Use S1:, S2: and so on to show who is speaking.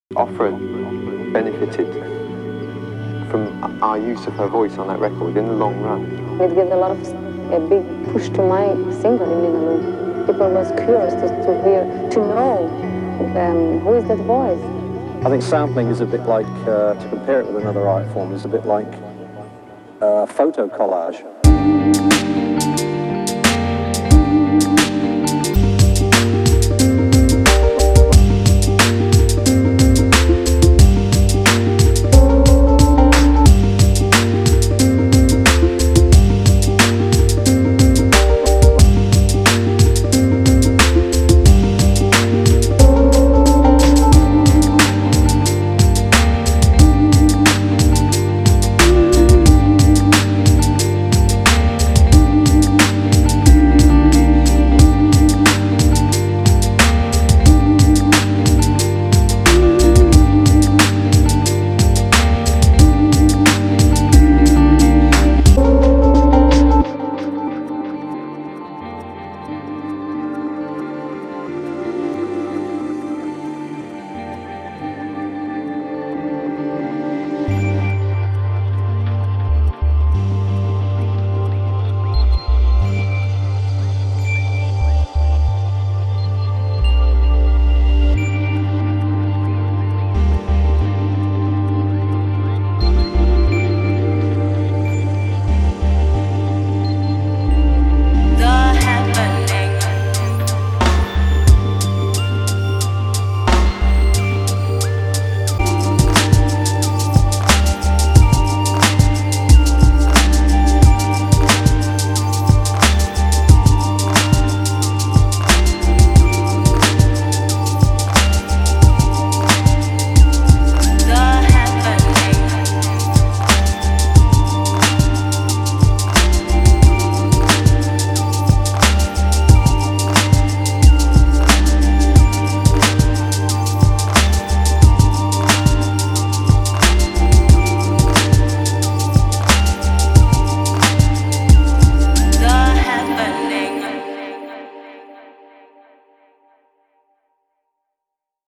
S1: Ofra benefited from our use of her voice on that record in the long run.
S2: It gave a big push to my singer in Lina Lund. People was curious to know who is that voice.
S3: I think sampling is a bit like, to compare it with another art form, is a bit like photo collage.